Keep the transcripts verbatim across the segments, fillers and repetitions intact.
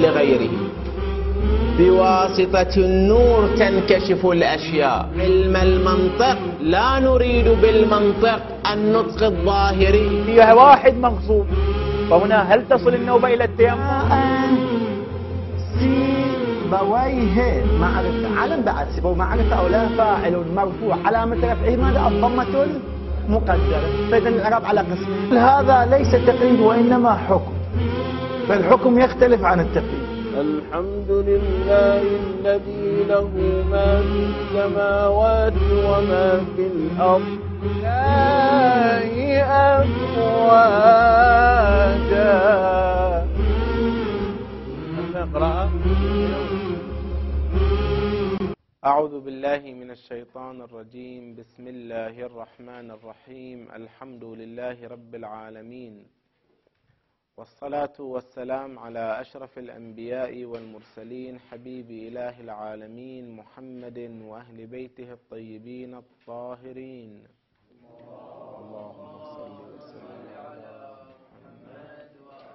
لغيره. بواسطة النور تنكشف الأشياء. علم المنطق لا نريد بالمنطق النطق الظاهري. فيها واحد مغصوب، فهنا هل تصل النوبة إلى التيمم؟ سيبويه معرفة، علم بعد سيبويه معرفة أو لا، فاعل مرفوع علامة رفعه ماذا؟ الضمة المقدرة. فإذا الإعراب على قسم. هذا ليس تقييد وإنما حكم، فالحكم يختلف عن التقييد. الحمد لله الذي له ما في السماوات وما في الأرض لا أفواجا. نقرأ. أعوذ بالله من الشيطان الرجيم. بسم الله الرحمن الرحيم. الحمد لله رب العالمين، والصلاة والسلام على أشرف الأنبياء والمرسلين حبيب إله العالمين محمد وأهل بيته الطيبين الطاهرين. اللهم صل وسلم على محمد.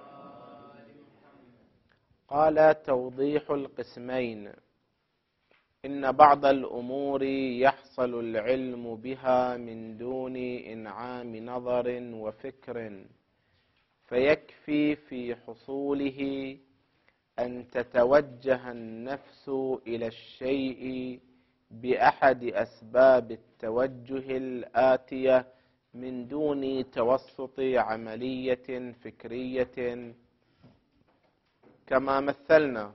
قال: توضيح القسمين. إن بعض الأمور يحصل العلم بها من دون إنعام نظر وفكر، فيكفي في حصوله أن تتوجه النفس إلى الشيء بأحد أسباب التوجه الآتية من دون توسط عملية فكرية كما مثلنا،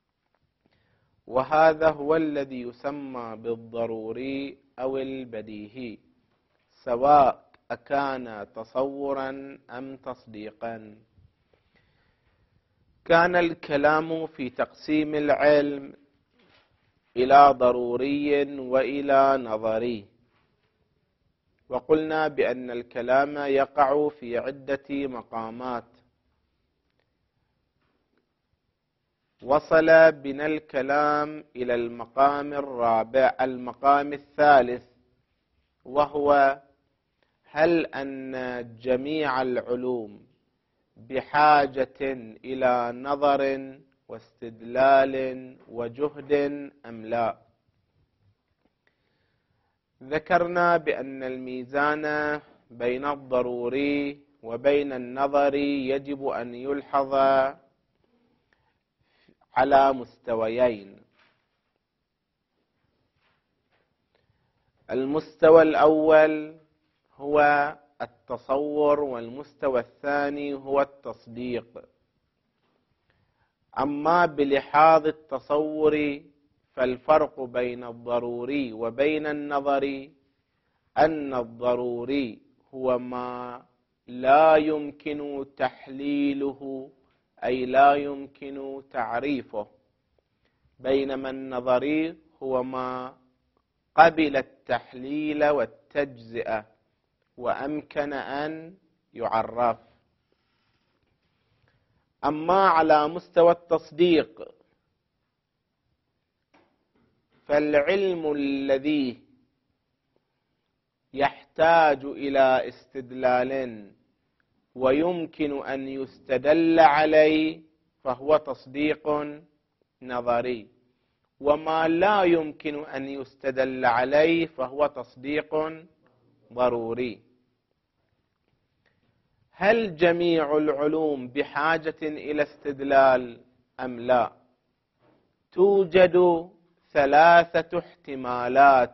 وهذا هو الذي يسمى بالضروري أو البديهي، سواء أكان تصورا أم تصديقا. كان الكلام في تقسيم العلم إلى ضروري وإلى نظري، وقلنا بأن الكلام يقع في عدة مقامات. وصل بنا الكلام إلى المقام الرابع، المقام الثالث، وهو هل أن جميع العلوم بحاجة إلى نظر واستدلال وجهد أم لا؟ ذكرنا بأن الميزان بين الضروري وبين النظري يجب أن يلحظ على مستويين. المستوى الأول هو التصور، والمستوى الثاني هو التصديق. أما بلحاظ التصور فالفرق بين الضروري وبين النظري أن الضروري هو ما لا يمكن تحليله، أي لا يمكن تعريفه، بينما النظري هو ما قبل التحليل والتجزئة وأمكن أن يعرف. أما على مستوى التصديق فالعلم الذي يحتاج إلى استدلال ويمكن أن يستدل عليه فهو تصديق نظري، وما لا يمكن أن يستدل عليه فهو تصديق ضروري. هل جميع العلوم بحاجة إلى استدلال أم لا؟ توجد ثلاثة احتمالات.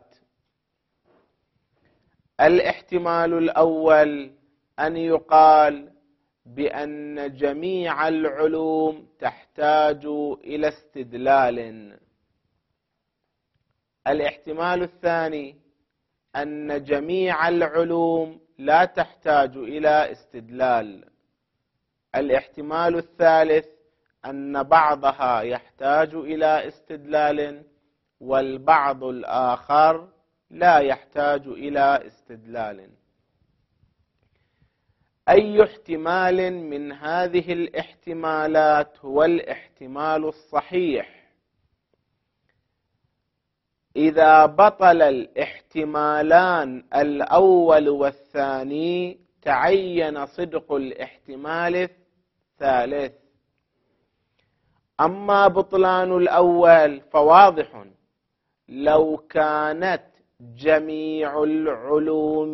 الاحتمال الأول أن يقال بأن جميع العلوم تحتاج إلى استدلال. الاحتمال الثاني أن جميع العلوم لا تحتاج إلى استدلال. الاحتمال الثالث أن بعضها يحتاج إلى استدلال والبعض الآخر لا يحتاج إلى استدلال. أي احتمال من هذه الاحتمالات هو الاحتمال الصحيح؟ إذا بطل الاحتمالان الأول والثاني تعين صدق الاحتمال الثالث. أما بطلان الأول فواضح، لو كانت جميع العلوم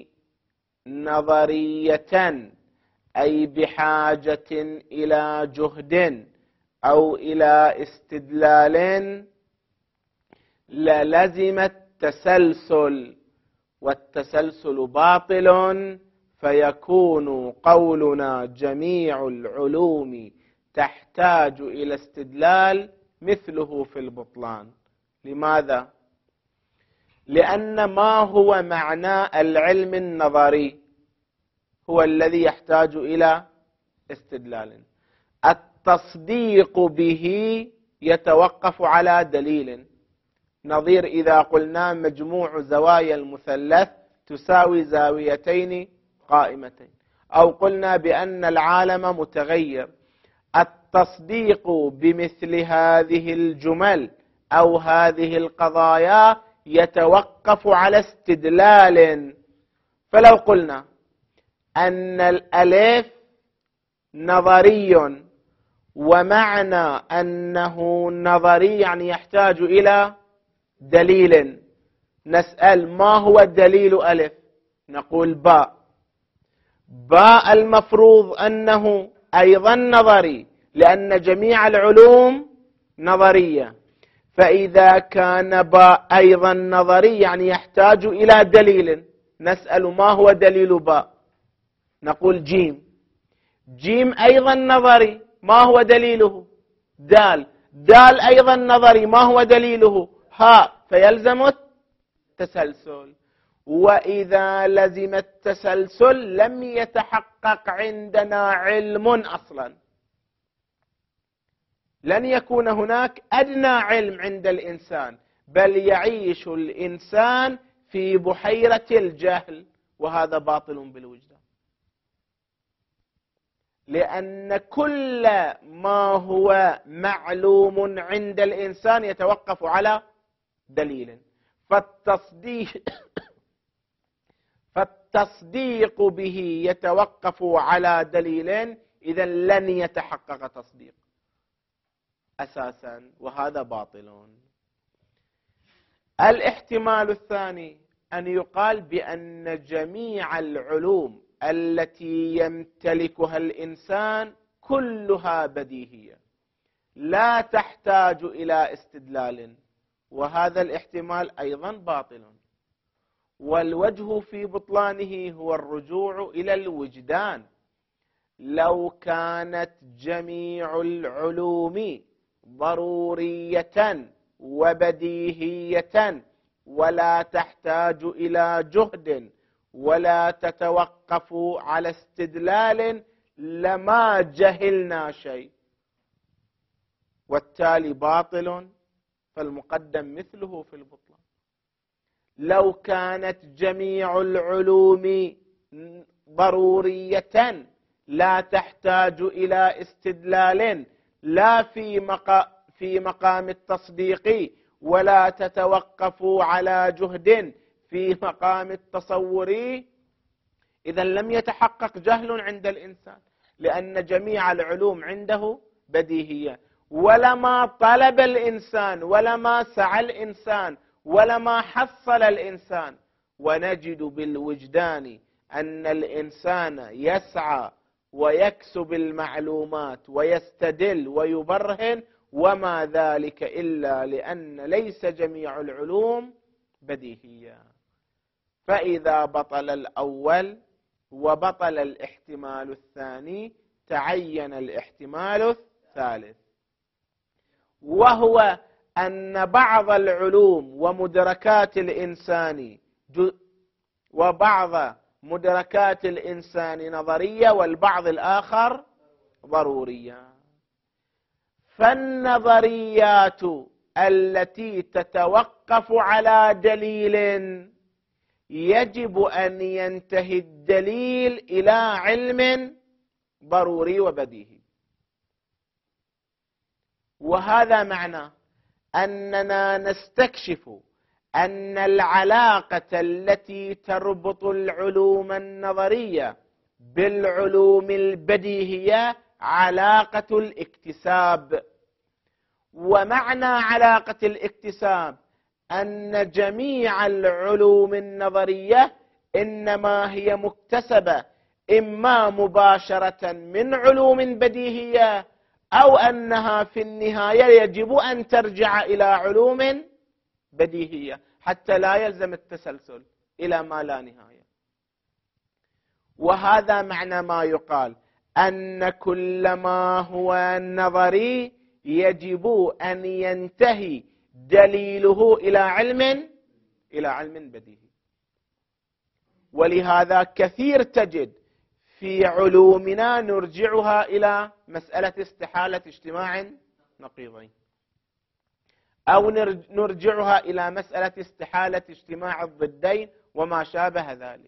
نظرية أي بحاجة إلى جهد أو إلى استدلال للزم التسلسل، والتسلسل باطل، فيكون قولنا جميع العلوم تحتاج إلى استدلال مثله في البطلان. لماذا؟ لأن ما هو معنى العلم النظري هو الذي يحتاج إلى استدلال. التصديق به يتوقف على دليل، نظير إذا قلنا مجموع زوايا المثلث تساوي زاويتين قائمتين، أو قلنا بأن العالم متغير. التصديق بمثل هذه الجمل أو هذه القضايا يتوقف على استدلال. فلو قلنا أن الألف نظري، ومعنى أنه نظري يعني يحتاج إلى دليل، نسأل ما هو الدليل ألف؟ نقول باء. باء المفروض أنه أيضا نظري، لأن جميع العلوم نظرية، فإذا كان باء أيضا نظري يعني يحتاج إلى دليل، نسأل ما هو دليل باء؟ نقول جيم. جيم أيضا نظري، ما هو دليله؟ دال. دال أيضا نظري، ما هو دليله؟ هاء. فيلزم التسلسل، وإذا لزم التسلسل لم يتحقق عندنا علم أصلا، لن يكون هناك أدنى علم عند الإنسان، بل يعيش الإنسان في بحيرة الجهل، وهذا باطل بالوجدان. لأن كل ما هو معلوم عند الإنسان يتوقف على دليل، فالتصديق فالتصديق به يتوقف على دليل، إذا لن يتحقق تصديق أساسا، وهذا باطل. الاحتمال الثاني أن يقال بأن جميع العلوم التي يمتلكها الإنسان كلها بديهية لا تحتاج إلى استدلال، وهذا الاحتمال أيضا باطل. والوجه في بطلانه هو الرجوع إلى الوجدان. لو كانت جميع العلوم ضرورية وبديهية ولا تحتاج إلى جهد ولا تتوقف على استدلال لما جهلنا شيء، والتالي باطل، فالمقدم مثله في البطلان. لو كانت جميع العلوم ضرورية لا تحتاج إلى استدلال لا في مقام في مقام التصديق، ولا تتوقف على جهد في مقام التصور، إذا لم يتحقق جهل عند الإنسان، لأن جميع العلوم عنده بديهية. ولما طلب الإنسان ولما سعى الإنسان ولما حصل الإنسان، ونجد بالوجدان أن الإنسان يسعى ويكسب المعلومات ويستدل ويبرهن، وما ذلك إلا لأن ليس جميع العلوم بديهية. فإذا بطل الأول وبطل الاحتمال الثاني تعين الاحتمال الثالث، وهو أن بعض العلوم ومدركات الإنسان وبعض مدركات الإنسان نظرية والبعض الآخر ضرورية. فالنظريات التي تتوقف على دليل يجب أن ينتهي الدليل إلى علم ضروري وبديهي، وهذا معنى أننا نستكشف أن العلاقة التي تربط العلوم النظرية بالعلوم البديهية علاقة الاكتساب، ومعنى علاقة الاكتساب أن جميع العلوم النظرية إنما هي مكتسبة إما مباشرة من علوم بديهية أو أنها في النهاية يجب أن ترجع إلى علوم بديهية حتى لا يلزم التسلسل إلى ما لا نهاية. وهذا معنى ما يقال أن كل ما هو نظري يجب أن ينتهي دليله إلى علم إلى علم بديهي. ولهذا كثير تجد في علومنا نرجعها إلى مسألة استحالة اجتماع نقيضين، أو نرجعها إلى مسألة استحالة اجتماع الضدين وما شابه ذلك.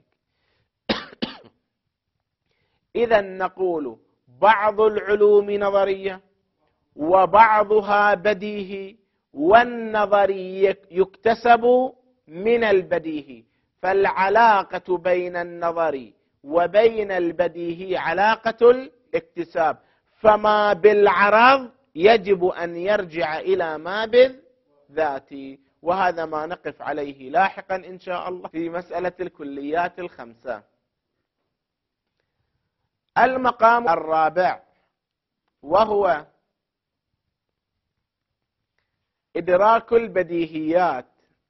إذا نقول بعض العلوم نظرية وبعضها بديهي، والنظري يكتسب من البديهي، فالعلاقة بين النظري وبين البديهي علاقة الاكتساب، فما بالعرض يجب أن يرجع إلى ما بالذاتي. وهذا ما نقف عليه لاحقا إن شاء الله في مسألة الكليات الخمسة. المقام الرابع وهو إدراك البديهيات.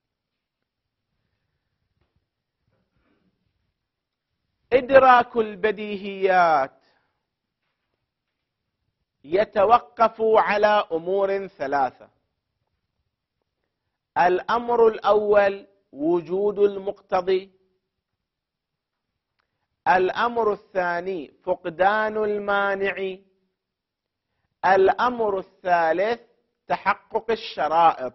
إدراك البديهيات يتوقف على أمور ثلاثة. الأمر الأول وجود المقتضي، الأمر الثاني فقدان المانع، الأمر الثالث تحقق الشرائط.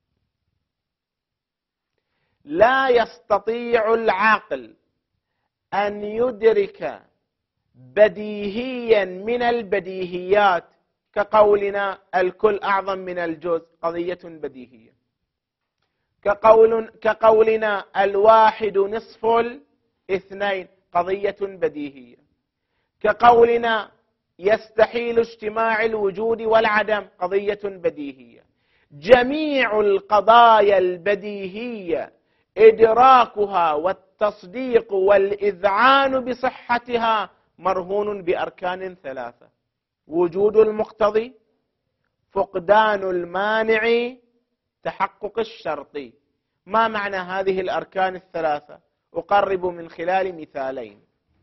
لا يستطيع العاقل أن يدرك بديهيا من البديهيات كقولنا الكل أعظم من الجزء، قضية بديهية، كقول كقولنا الواحد نصف الاثنين، قضية بديهية، كقولنا يستحيل اجتماع الوجود والعدم، قضية بديهية. جميع القضايا البديهية إدراكها والتصديق والإذعان بصحتها مرهون بأركان ثلاثة: وجود المقتضي، فقدان المانع، تحقق الشرطي. ما معنى هذه الأركان الثلاثة؟ أقرب من خلال مثالين.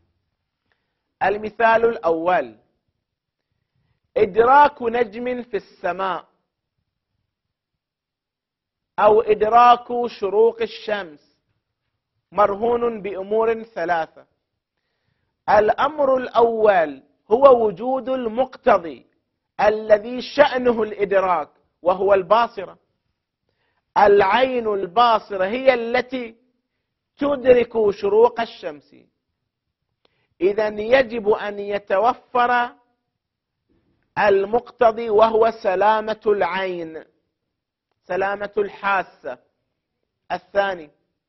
المثال الأول: إدراك نجم في السماء، أو إدراك شروق الشمس، مرهون بأمور ثلاثة. الأمر الأول هو وجود المقتضي الذي شأنه الإدراك، وهو الباصرة. العين الباصرة هي التي تدرك شروق الشمس. إذن يجب أن يتوفر المقتضي وهو سلامة العين، سلامة الحاسة. الثاني: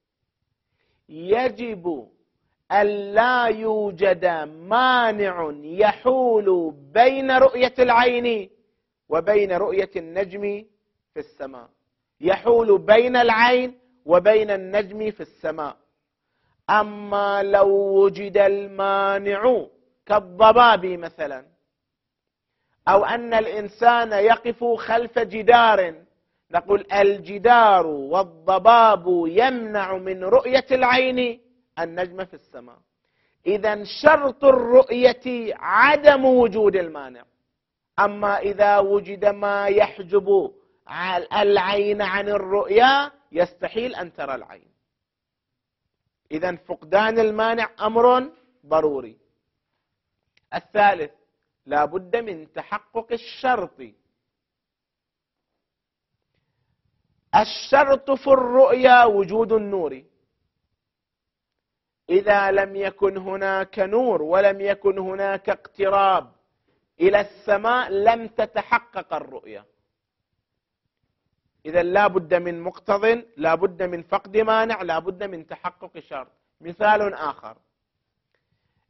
يجب أن لا يوجد مانع يحول بين رؤية العين وبين رؤية النجم في السماء، يحول بين العين وبين النجم في السماء. أما لو وجد المانع كالضباب مثلا، أو أن الإنسان يقف خلف جدار، نقول الجدار والضباب يمنع من رؤية العين النجم في السماء. إذن شرط الرؤية عدم وجود المانع. أما إذا وجد ما يحجب العين عن الرؤية يستحيل أن ترى العين. إذن فقدان المانع أمر ضروري. الثالث: لا بد من تحقق الشرط. الشرط في الرؤيا وجود النور. إذا لم يكن هناك نور ولم يكن هناك اقتراب إلى السماء لم تتحقق الرؤيا. إذا لا بد من مقتض، لا بد من فقد مانع، لا بد من تحقق شرط. مثال آخر: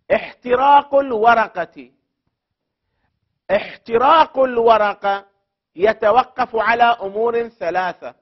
احتراق الورقة. احتراق الورقة يتوقف على أمور ثلاثة.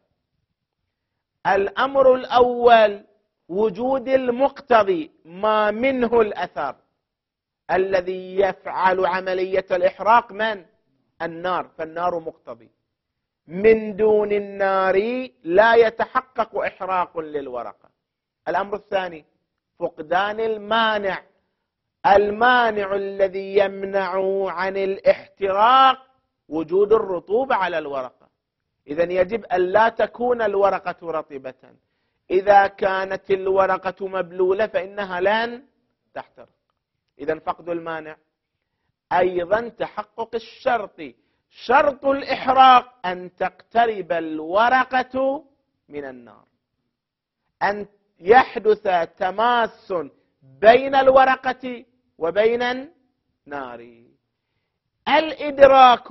الأمر الأول وجود المقتضي، ما منه الأثر الذي يفعل عملية الإحراق، من؟ النار، فالنار مقتضي. من دون النار لا يتحقق إحراق للورقة. الأمر الثاني فقدان المانع، المانع الذي يمنع عن الاحتراق وجود الرطوبة على الورقة. إذن يجب أن لا تكون الورقة رطبة. إذا كانت الورقة مبلولة فإنها لن تحترق. إذن فقد المانع. أيضا تحقق الشرط، شرط الإحراق أن تقترب الورقة من النار، أن يحدث تماس بين الورقة وبين النار. الإدراك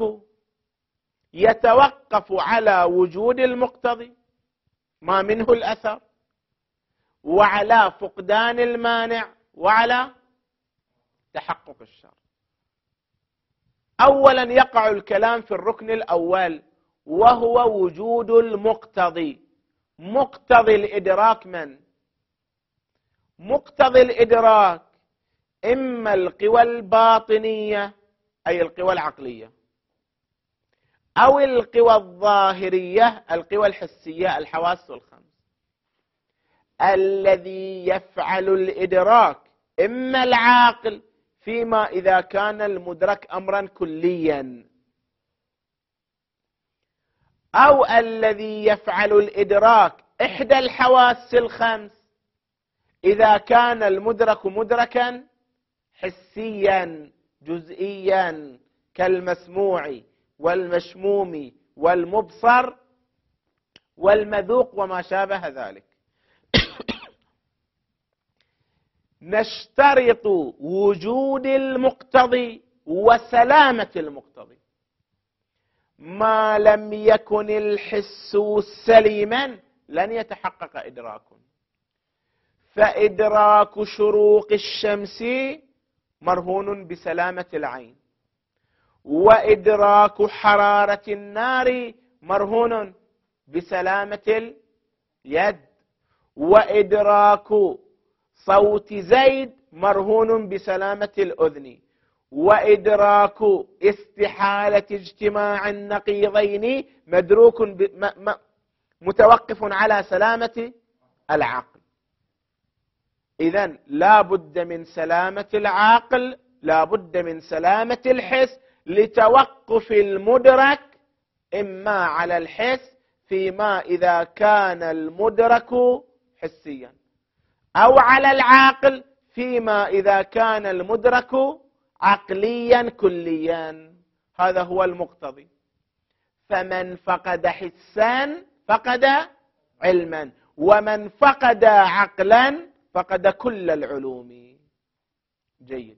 يتوقف على وجود المقتضي ما منه الأثر، وعلى فقدان المانع، وعلى تحقق الشرط. أولا يقع الكلام في الركن الأول وهو وجود المقتضي. مقتضي الإدراك من؟ مقتضي الإدراك إما القوى الباطنية أي القوى العقلية، أو القوى الظاهرية القوى الحسية الحواس الخمس. الذي يفعل الإدراك إما العاقل فيما إذا كان المدرك أمرا كليا، أو الذي يفعل الإدراك إحدى الحواس الخمس إذا كان المدرك مدركا حسيا جزئيا كالمسموع والمشموم والمبصر والمذوق وما شابه ذلك. نشترط وجود المقتضي وسلامة المقتضي. ما لم يكن الحس سليما لن يتحقق إدراك. فإدراك شروق الشمس مرهون بسلامة العين، وإدراك حرارة النار مرهون بسلامة اليد، وإدراك صوت زيد مرهون بسلامة الأذن، وإدراك استحالة اجتماع النقيضين مدروك متوقف على سلامة العقل. إذن لا بد من سلامة العقل، لا بد من سلامة الحس لتوقف المدرك إما على الحس فيما إذا كان المدرك حسيا، أو على العاقل فيما إذا كان المدرك عقليا كليا. هذا هو المقتضي. فمن فقد حسا فقد علما، ومن فقد عقلا فقد كل العلوم. جيد.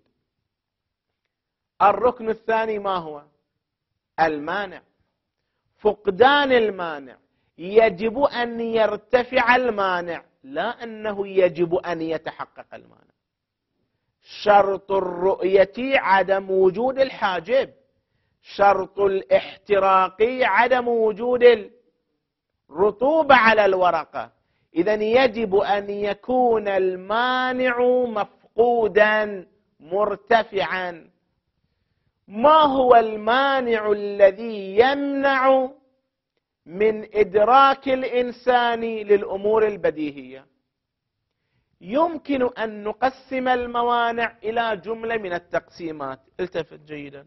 الركن الثاني ما هو؟ المانع. فقدان المانع، يجب أن يرتفع المانع، لا أنه يجب أن يتحقق المانع. شرط الرؤية عدم وجود الحاجب، شرط الاحتراق عدم وجود الرطوبة على الورقة. إذن يجب أن يكون المانع مفقودا مرتفعا. ما هو المانع الذي يمنع من إدراك الإنسان للأمور البديهية؟ يمكن أن نقسم الموانع إلى جملة من التقسيمات. التفت جيدا،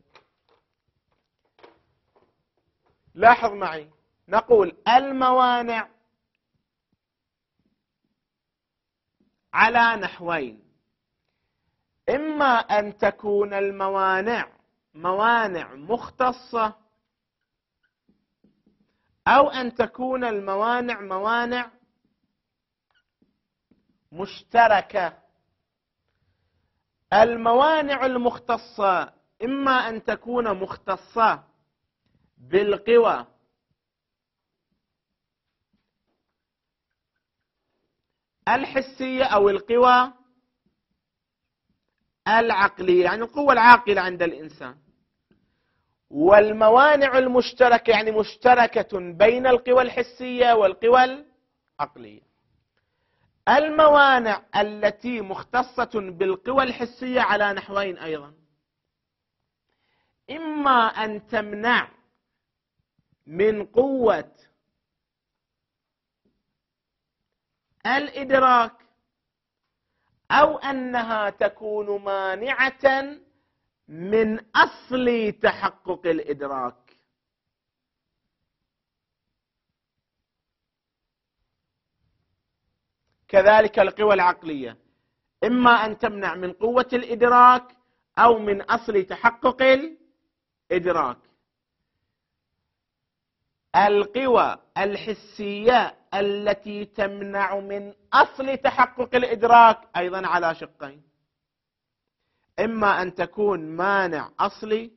لاحظ معي. نقول الموانع على نحوين: إما أن تكون الموانع موانع مختصة، أو أن تكون الموانع موانع مشتركة. الموانع المختصة إما أن تكون مختصة بالقوى الحسية أو القوى العقلية، يعني القوة العاقلة عند الإنسان، والموانع المشتركة يعني مشتركة بين القوى الحسية والقوى العقلية. الموانع التي مختصة بالقوى الحسية على نحوين أيضا: إما أن تمنع من قوة الإدراك، أو أنها تكون مانعة من أصل تحقق الإدراك. كذلك القوى العقلية إما أن تمنع من قوة الإدراك أو من أصل تحقق الإدراك. القوى الحسية التي تمنع من أصل تحقق الإدراك أيضا على شقين: إما أن تكون مانع أصلي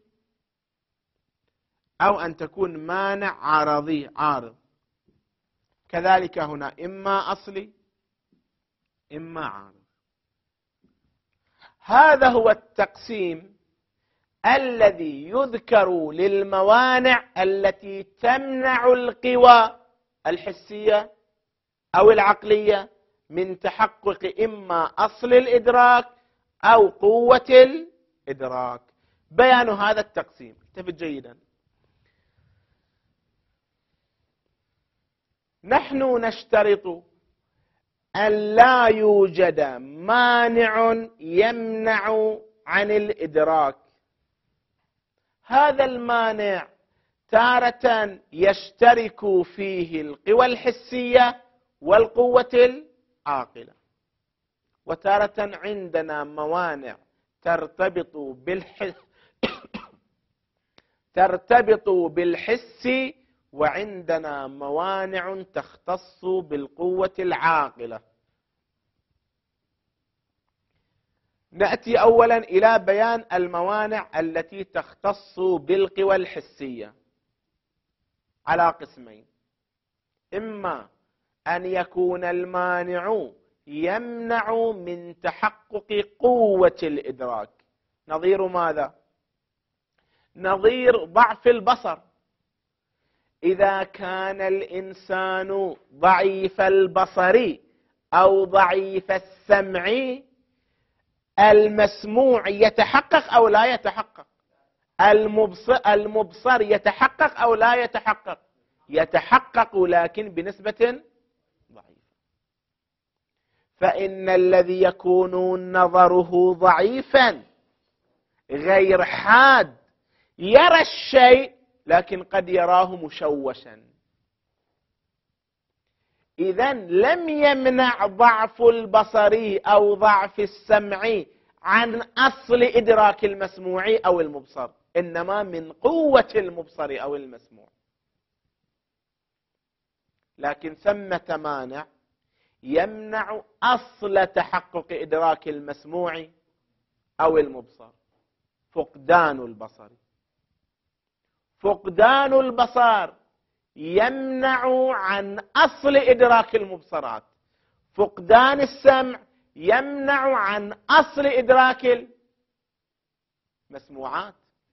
أو أن تكون مانع عارضي عارض. كذلك هنا إما أصلي إما عارض. هذا هو التقسيم الذي يذكر للموانع التي تمنع القوى الحسية أو العقلية من تحقق إما أصل الإدراك أو قوة الإدراك. بيان هذا التقسيم، انتبه جيدا. نحن نشترط أن لا يوجد مانع يمنع عن الإدراك. هذا المانع تارة يشترك فيه القوى الحسية والقوة العاقلة، وتارة عندنا موانع ترتبط بالحس ترتبط بالحس وعندنا موانع تختص بالقوة العاقلة. نأتي أولا إلى بيان الموانع التي تختص بالقوى الحسية على قسمين: إما أن يكون المانع يمنع من تحقق قوة الإدراك. نظير ماذا؟ نظير ضعف البصر. إذا كان الإنسان ضعيف البصر أو ضعيف السمع، المسموع يتحقق أو لا يتحقق؟ المبصر, المبصر يتحقق أو لا يتحقق؟ يتحقق، لكن بنسبة ضعيفة. فإن الذي يكون نظره ضعيفا غير حاد يرى الشيء لكن قد يراه مشوشا. إذن لم يمنع ضعف البصر أو ضعف السمع عن أصل إدراك المسموع أو المبصر، إنما من قوة المبصر أو المسموع. لكن ثمة مانع يمنع أصل تحقق إدراك المسموع أو المبصر: فقدان البصر. فقدان البصر يمنع عن أصل إدراك المبصرات. فقدان السمع يمنع عن أصل إدراك المسموعات.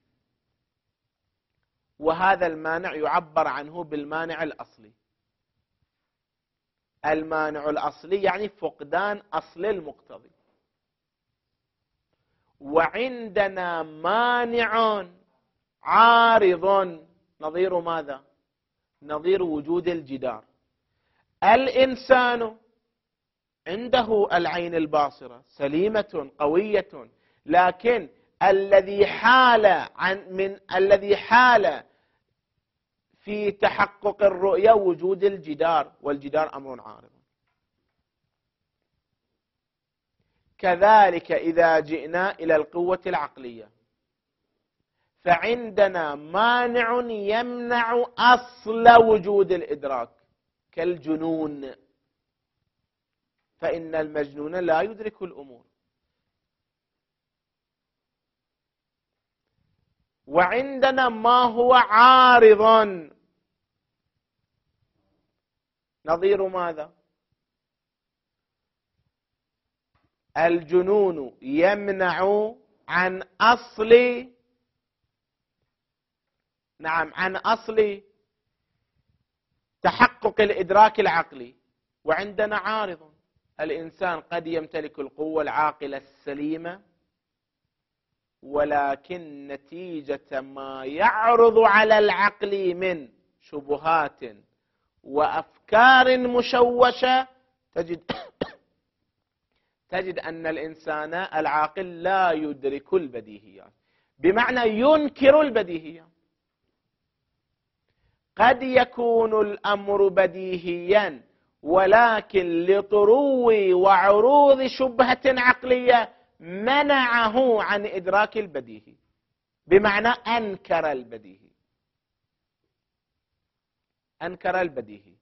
وهذا المانع يعبر عنه بالمانع الأصلي. المانع الأصلي يعني فقدان أصل المقتضي. وعندنا مانع عارض، نظير ماذا؟ نظير وجود الجدار. الإنسان عنده العين الباصرة سليمة قوية، لكن الذي حال عن من الذي حال في تحقق الرؤية وجود الجدار، والجدار أمر عارض. كذلك إذا جئنا إلى القوة العقلية فعندنا مانع يمنع أصل وجود الإدراك كالجنون، فإن المجنون لا يدرك الأمور. وعندنا ما هو عارض، نظير ماذا؟ الجنون يمنع عن أصل نعم عن أصل تحقق الإدراك العقلي، وعندنا عارض. الإنسان قد يمتلك القوة العاقلة السليمة، ولكن نتيجة ما يعرض على العقل من شبهات وأفكار مشوشة تجد تجد أن الإنسان العاقل لا يدرك البديهيات، بمعنى ينكر البديهيات. قد يكون الأمر بديهيا، ولكن لطرو وعروض شبهة عقلية منعه عن إدراك البديهي، بمعنى أنكر البديهي أنكر البديهي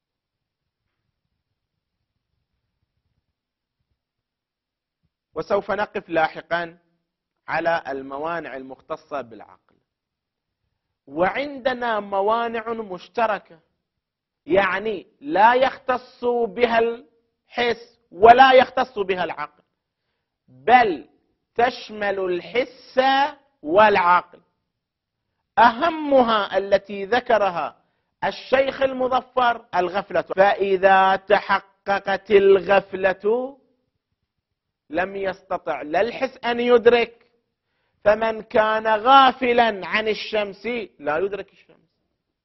وسوف نقف لاحقا على الموانع المختصة بالعقل. وعندنا موانع مشتركة، يعني لا يختص بها الحس ولا يختص بها العقل، بل تشمل الحس والعقل. أهمها التي ذكرها الشيخ المظفر الغفلة. فإذا تحققت الغفلة لم يستطع لا الحس أن يدرك، فمن كان غافلا عن الشمس لا يدرك الشمس.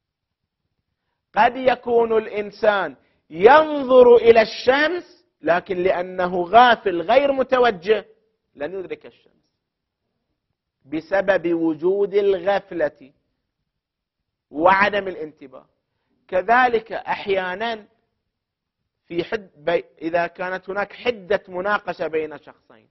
قد يكون الإنسان ينظر إلى الشمس، لكن لأنه غافل غير متوجه لن يدرك الشمس بسبب وجود الغفلة وعدم الانتباه. كذلك أحيانا في حد بي إذا كانت هناك حدة مناقشة بين شخصين،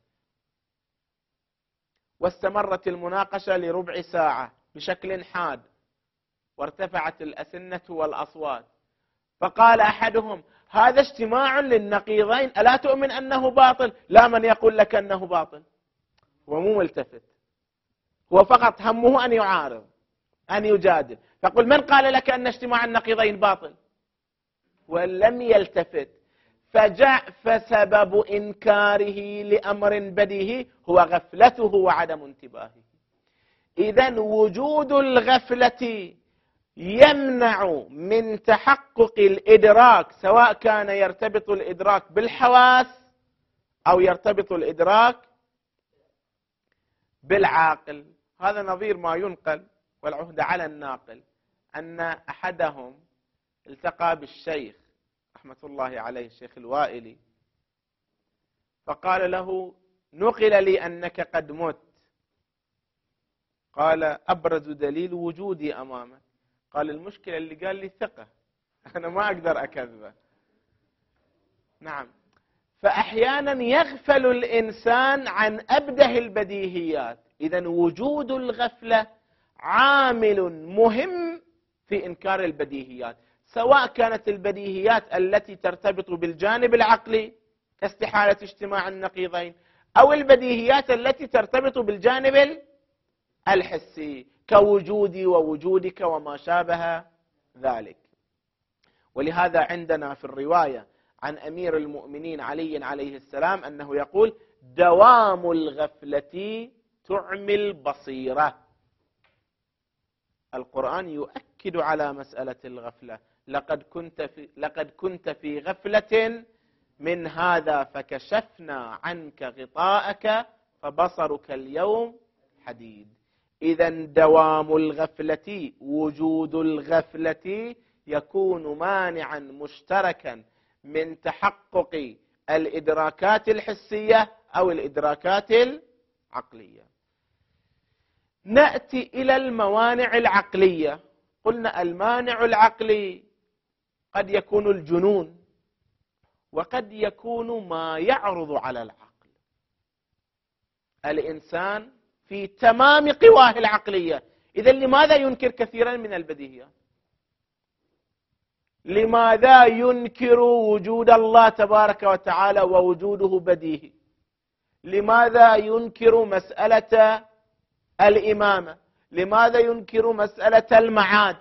واستمرت المناقشة لربع ساعة بشكل حاد، وارتفعت الأسنة والأصوات، فقال أحدهم: هذا اجتماع للنقيضين، ألا تؤمن أنه باطل؟ لا، من يقول لك أنه باطل؟ هو مو ملتفت، هو فقط همه أن يعارض، أن يجادل. فقل: من قال لك أن اجتماع النقيضين باطل؟ ولم يلتفت. فجاء فسبب إنكاره لأمر بديهي هو غفلته وعدم انتباهه. إذن وجود الغفلة يمنع من تحقق الإدراك، سواء كان يرتبط الإدراك بالحواس أو يرتبط الإدراك بالعاقل. هذا نظير ما ينقل، والعهد على الناقل، أن أحدهم التقى بالشيخ رحمة الله عليه الشيخ الوائلي، فقال له: نقل لي أنك قد مت. قال: أبرز دليل وجودي أمامك. قال: المشكلة اللي قال لي ثقة، أنا ما أقدر أكذبه. نعم. فأحيانا يغفل الإنسان عن أبده البديهيات. إذن وجود الغفلة عامل مهم في إنكار البديهيات، سواء كانت البديهيات التي ترتبط بالجانب العقلي كاستحالة اجتماع النقيضين، أو البديهيات التي ترتبط بالجانب الحسي كوجودي ووجودك وما شابه ذلك. ولهذا عندنا في الرواية عن أمير المؤمنين علي عليه السلام أنه يقول: دوام الغفلة تعمي البصيرة. القرآن يؤكد على مسألة الغفلة: لقد كنت في لقد كنت في غفلة من هذا فكشفنا عنك غطاءك فبصرك اليوم حديد. إذن دوام الغفلة، وجود الغفلة يكون مانعا مشتركا من تحقق الإدراكات الحسية أو الإدراكات العقلية. نأتي إلى الموانع العقلية. قلنا المانع العقلي قد يكون الجنون، وقد يكون ما يعرض على العقل. الإنسان في تمام قواه العقلية، إذن لماذا ينكر كثيرا من البديهيات؟ لماذا ينكر وجود الله تبارك وتعالى ووجوده بديهي؟ لماذا ينكر مسألة الإمامة؟ لماذا ينكر مسألة المعاد؟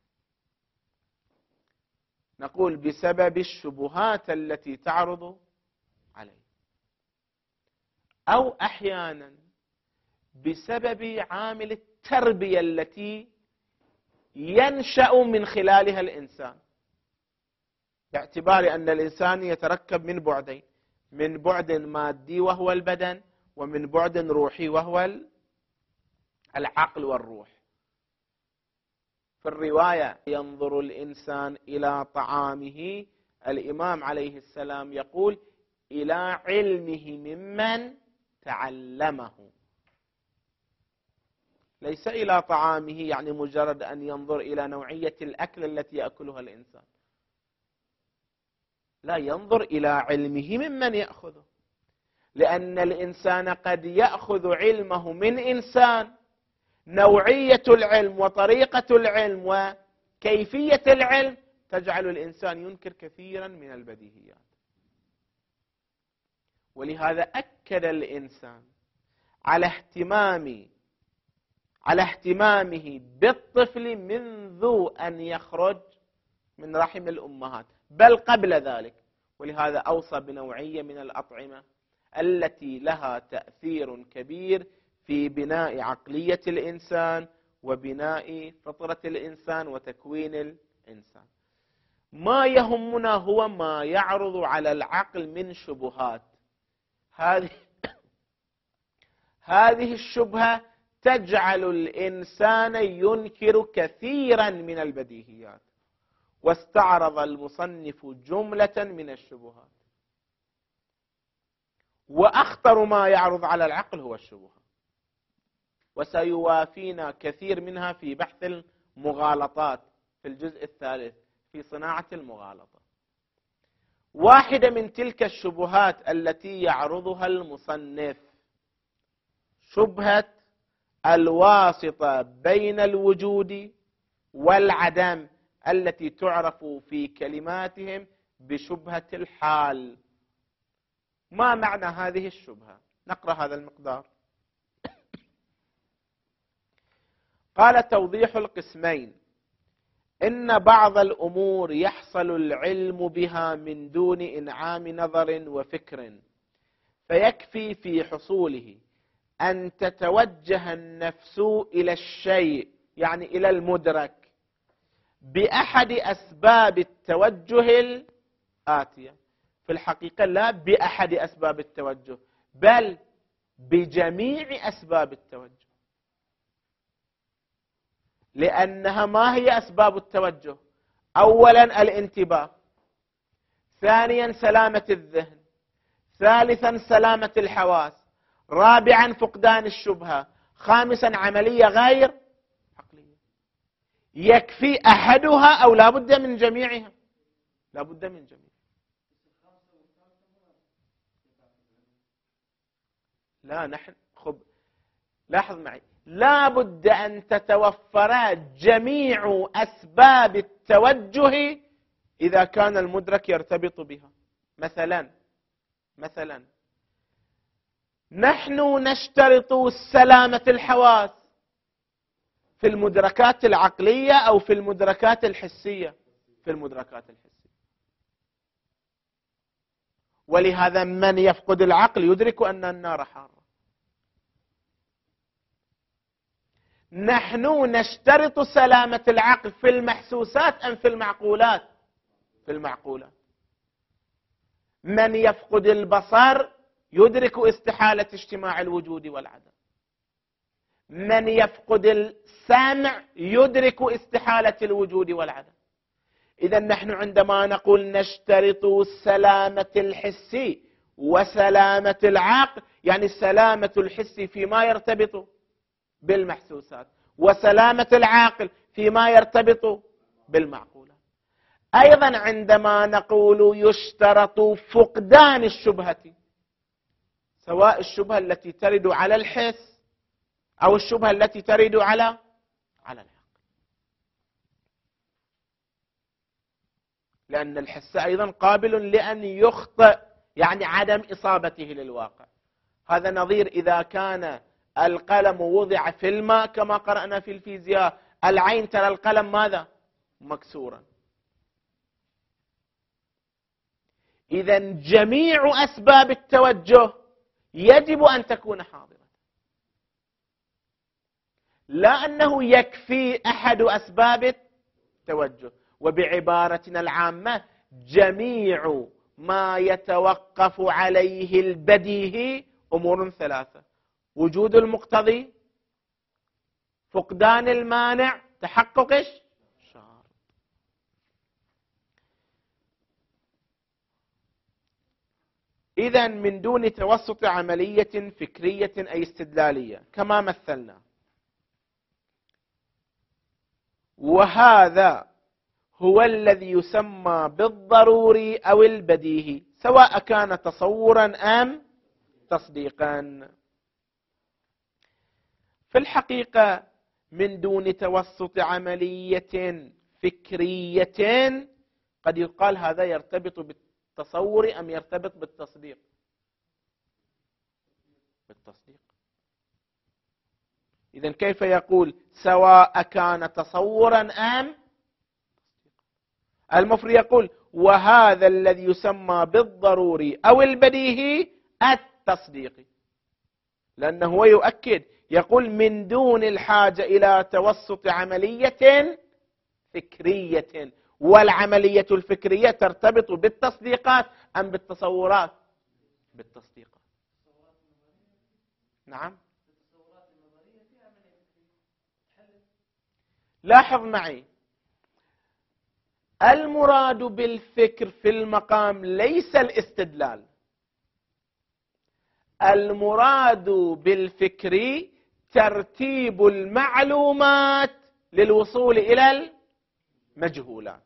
نقول: بسبب الشبهات التي تعرض عليه، أو أحيانا بسبب عامل التربية التي ينشأ من خلالها الإنسان، باعتبار أن الإنسان يتركب من بعدين، من بعد مادي وهو البدن، ومن بعد روحي وهو العقل والروح. في الرواية ينظر الإنسان إلى طعامه، الإمام عليه السلام يقول إلى علمه ممن تعلمه، ليس إلى طعامه يعني مجرد أن ينظر إلى نوعية الأكل التي يأكلها الإنسان، لا، ينظر إلى علمه ممن يأخذه، لأن الإنسان قد يأخذ علمه من إنسان، نوعية العلم وطريقة العلم وكيفية العلم تجعل الإنسان ينكر كثيرا من البديهيات. ولهذا أكد الإنسان على اهتمام على اهتمامه بالطفل منذ أن يخرج من رحم الأمهات، بل قبل ذلك. ولهذا أوصى بنوعية من الأطعمة التي لها تأثير كبير في بناء عقلية الإنسان وبناء فطرة الإنسان وتكوين الإنسان. ما يهمنا هو ما يعرض على العقل من شبهات. هذه هذه الشبهة تجعل الإنسان ينكر كثيرا من البديهيات، واستعرض المصنف جملة من الشبهات، وأخطر ما يعرض على العقل هو الشبهة، وسيوافينا كثير منها في بحث المغالطات في الجزء الثالث في صناعة المغالطة. واحدة من تلك الشبهات التي يعرضها المصنف شبهة الواسطة بين الوجود والعدم التي تعرف في كلماتهم بشبهة الحال. ما معنى هذه الشبهة؟ نقرأ هذا المقدار. قال: توضيح القسمين: إن بعض الأمور يحصل العلم بها من دون إنعام نظر وفكر، فيكفي في حصوله أن تتوجه النفس إلى الشيء، يعني إلى المدرك، بأحد أسباب التوجه الآتية. في الحقيقة لا بأحد أسباب التوجه، بل بجميع أسباب التوجه. لأنها ما هي أسباب التوجه؟ أولا الانتباه، ثانيا سلامة الذهن، ثالثا سلامة الحواس، رابعا فقدان الشبهة، خامسا عملية غير عقلية. يكفي أحدها أو لا بد من جميعها؟ لا بد من جميعها. لا نحن خب لاحظ معي، لا بد أن تتوفر جميع أسباب التوجه إذا كان المدرك يرتبط بها. مثلا مثلا نحن نشترط سلامة الحواس في المدركات العقلية أو في المدركات الحسية؟ في المدركات الحسية. ولهذا من يفقد العقل يدرك أن النار حارة. نحن نشترط سلامة العقل في المحسوسات أم في المعقولات؟ في المعقولات. من يفقد البصر يدرك استحالة اجتماع الوجود والعدم. من يفقد السمع يدرك استحالة الوجود والعدم. إذا نحن عندما نقول نشترط سلامة الحس وسلامة العقل، يعني سلامة الحس فيما يرتبط بالمحسوسات، وسلامة العاقل فيما يرتبط بالمعقولات. أيضا عندما نقول يشترط فقدان الشبهة، سواء الشبهة التي ترد على الحس أو الشبهة التي ترد على على العقل، لأن الحس أيضا قابل لأن يخطئ، يعني عدم إصابته للواقع. هذا نظير إذا كان القلم وضع في الماء كما قرأنا في الفيزياء، العين ترى القلم ماذا؟ مكسورا. إذا جميع أسباب التوجه يجب أن تكون حاضرة. لا أنه يكفي أحد أسباب التوجه. وبعبارتنا العامة جميع ما يتوقف عليه البديهي أمور ثلاثة: وجود المقتضي، فقدان المانع، تحقق الشرط. إذن من دون توسط عملية فكرية أي استدلالية كما مثلنا. وهذا هو الذي يسمى بالضروري أو البديهي، سواء كان تصورا أم تصديقا. في الحقيقة من دون توسط عملية فكرية قد يقال هذا يرتبط بالتصور أم يرتبط بالتصديق؟ بالتصديق. إذن كيف يقول سواء كان تصورا أم؟ المفروض يقول وهذا الذي يسمى بالضروري أو البديهي التصديقي، لأنه هو يؤكد يقول من دون الحاجة إلى توسط عملية فكرية. والعملية الفكرية ترتبط بالتصديقات أم بالتصورات؟ بالتصديقات. نعم. لاحظ معي، المراد بالفكر في المقام ليس الاستدلال. المراد بالفكر ترتيب المعلومات للوصول إلى المجهولات،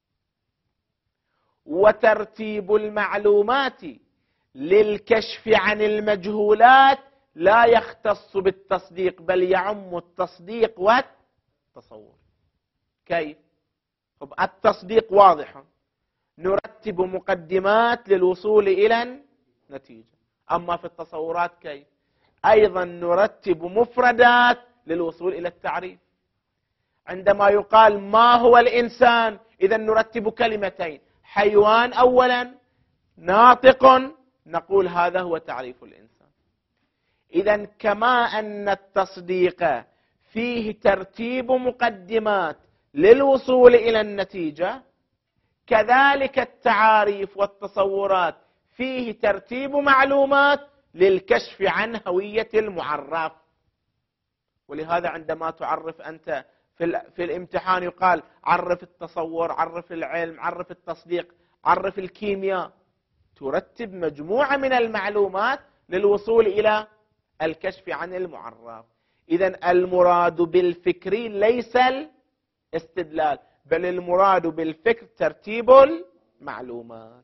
وترتيب المعلومات للكشف عن المجهولات لا يختص بالتصديق بل يعم التصديق والتصور. كيف؟ التصديق واضح، نرتب مقدمات للوصول إلى النتيجة. أما في التصورات كيف؟ أيضا نرتب مفردات للوصول إلى التعريف. عندما يقال ما هو الإنسان، إذا نرتب كلمتين: حيوان أولا، ناطق، نقول هذا هو تعريف الإنسان. إذا كما أن التصديق فيه ترتيب مقدمات للوصول إلى النتيجة، كذلك التعاريف والتصورات فيه ترتيب معلومات للكشف عن هوية المعرف. ولهذا عندما تعرف أنت في الامتحان يقال عرف التصور، عرف العلم، عرف التصديق، عرف الكيمياء، ترتب مجموعة من المعلومات للوصول إلى الكشف عن المعرف. إذن المراد بالفكر ليس الاستدلال، بل المراد بالفكر ترتيب المعلومات.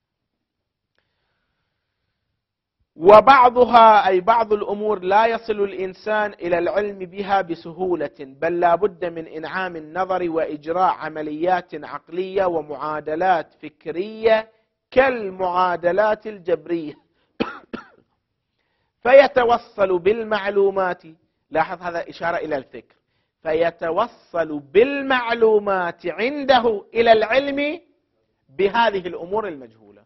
وبعضها أي بعض الأمور لا يصل الإنسان إلى العلم بها بسهولة، بل لا بد من إنعام النظر وإجراء عمليات عقلية ومعادلات فكرية كالمعادلات الجبرية فيتوصل بالمعلومات. لاحظ هذا إشارة إلى الفكر. فيتوصل بالمعلومات عنده إلى العلم بهذه الأمور المجهولة،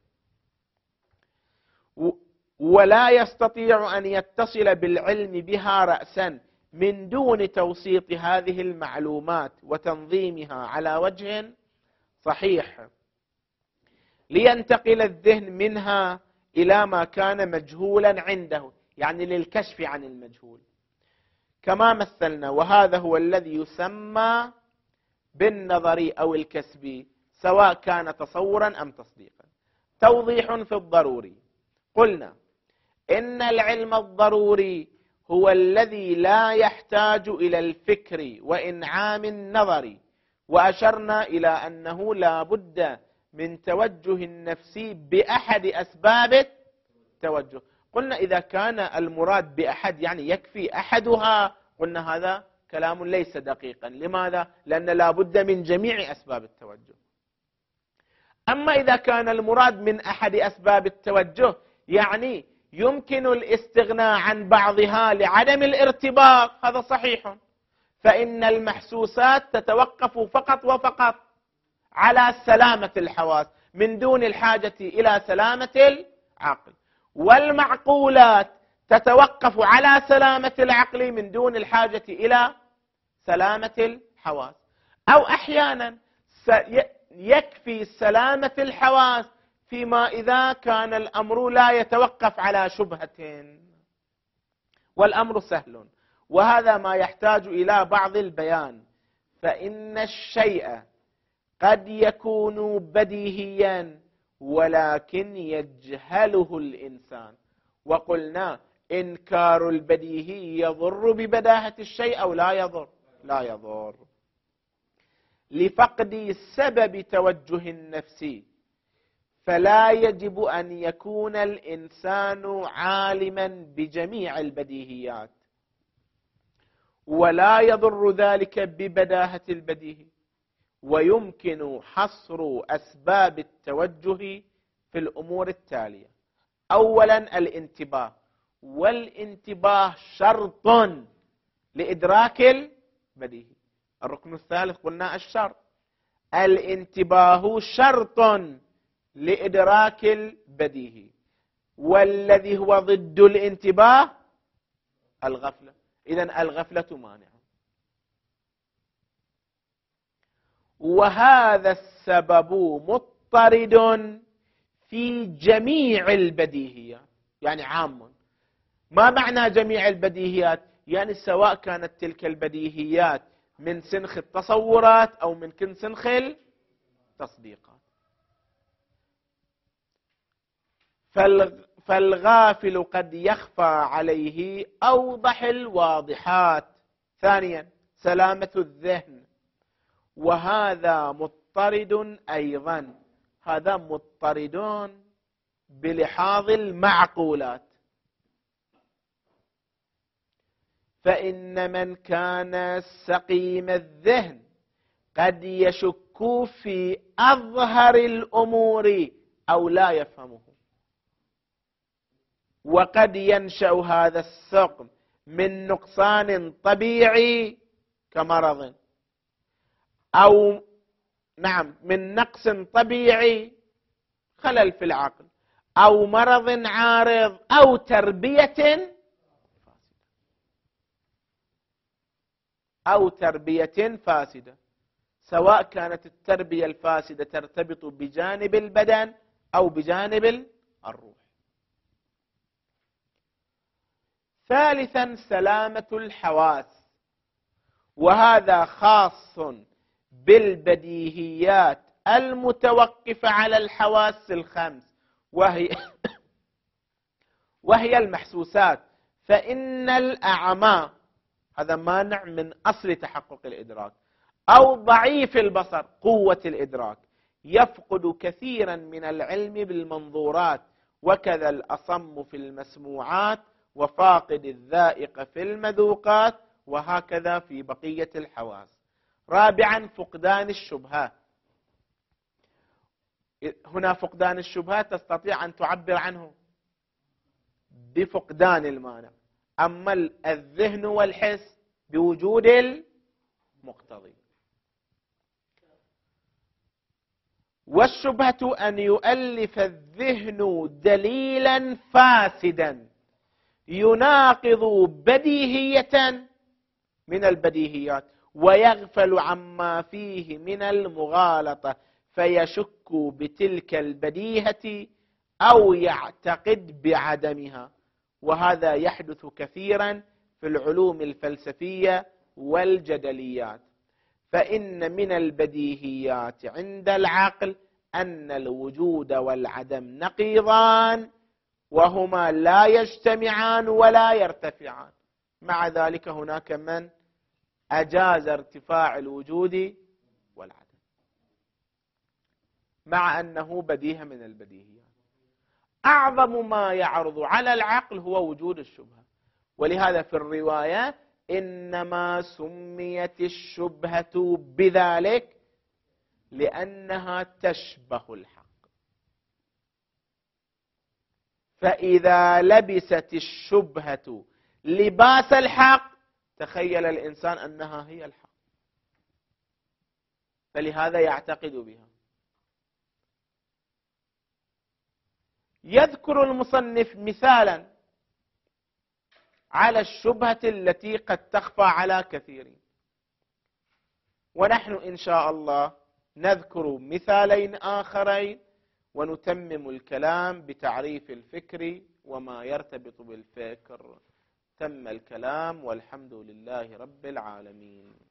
ولا يستطيع أن يتصل بالعلم بها رأسا من دون توسيط هذه المعلومات وتنظيمها على وجه صحيح، لينتقل الذهن منها إلى ما كان مجهولا عنده، يعني للكشف عن المجهول كما مثلنا. وهذا هو الذي يسمى بالنظري أو الكسبي، سواء كان تصورا أم تصديقا. توضيح في الضروري: قلنا إن العلم الضروري هو الذي لا يحتاج إلى الفكر وإنعام النظر، وأشرنا إلى أنه لا بد من توجه النفسي بأحد أسباب التوجه. قلنا إذا كان المراد بأحد يعني يكفي أحدها، قلنا هذا كلام ليس دقيقا. لماذا؟ لأن لا بد من جميع أسباب التوجه. أما إذا كان المراد من أحد أسباب التوجه يعني يمكن الاستغناء عن بعضها لعدم الارتباط، هذا صحيح، فإن المحسوسات تتوقف فقط وفقط على سلامة الحواس من دون الحاجة إلى سلامة العقل، والمعقولات تتوقف على سلامة العقل من دون الحاجة إلى سلامة الحواس، أو أحيانا يكفي سلامة الحواس فيما إذا كان الأمر لا يتوقف على شبهة، والأمر سهل، وهذا ما يحتاج إلى بعض البيان. فإن الشيء قد يكون بديهيا ولكن يجهله الإنسان، وقلنا إنكار البديهي يضر ببداهة الشيء أو لا يضر؟ لا يضر، لفقد سبب توجه النفس، فلا يجب أن يكون الإنسان عالما بجميع البديهيات، ولا يضر ذلك ببداهة البديهي. ويمكن حصر أسباب التوجه في الأمور التالية: أولا الانتباه، والانتباه شرط لإدراك البديهي. الركن الثالث قلنا الشرط، الانتباه شرط لإدراك البديهي، والذي هو ضد الانتباه الغفلة. إذن الغفلة مانعة، وهذا السبب مضطرد في جميع البديهيات، يعني عام. ما معنى جميع البديهيات؟ يعني سواء كانت تلك البديهيات من سنخ التصورات أو من سنخ التصديقات. فالغافل قد يخفى عليه أوضح الواضحات. ثانيا سلامة الذهن، وهذا مضطرد أيضا، هذا مضطرد بلحاظ المعقولات. فإن من كان سقيم الذهن قد يشك في أظهر الأمور أو لا يفهمه، وقد ينشأ هذا السقم من نقصان طبيعي كمرض، أو نعم من نقص طبيعي خلل في العقل، أو مرض عارض، أو تربية أو تربية فاسدة، سواء كانت التربية الفاسدة ترتبط بجانب البدن أو بجانب الروح. ثالثا سلامة الحواس، وهذا خاص بالبديهيات المتوقفة على الحواس الخمس، وهي وهي المحسوسات. فإن الأعمى، هذا مانع من أصل تحقق الإدراك، أو ضعيف البصر قوة الإدراك، يفقد كثيرا من العلم بالمنظورات، وكذا الأصم في المسموعات، وفاقد الذائق في المذوقات، وهكذا في بقية الحواس. رابعا فقدان الشبهات، هنا فقدان الشبهات تستطيع أن تعبر عنه بفقدان المانع، أما الذهن والحس بوجود المقتضي. والشبهة أن يؤلف الذهن دليلا فاسدا يناقض بديهية من البديهيات، ويغفل عما فيه من المغالطة، فيشك بتلك البديهة أو يعتقد بعدمها. وهذا يحدث كثيرا في العلوم الفلسفية والجدليات. فإن من البديهيات عند العقل أن الوجود والعدم نقيضان، وهما لا يجتمعان ولا يرتفعان. مع ذلك هناك من أجاز ارتفاع الوجود والعدم، مع أنه بديهة من البديهيات. أعظم ما يعرض على العقل هو وجود الشبهة، ولهذا في الرواية إنما سميت الشبهة بذلك لأنها تشبه الحق. فإذا لبست الشبهة لباس الحق تخيل الإنسان أنها هي الحق، فلهذا يعتقد بها. يذكر المصنف مثالا على الشبهة التي قد تخفى على كثيرين. ونحن إن شاء الله نذكر مثالين آخرين ونتمم الكلام بتعريف الفكر وما يرتبط بالفكر. تم الكلام والحمد لله رب العالمين.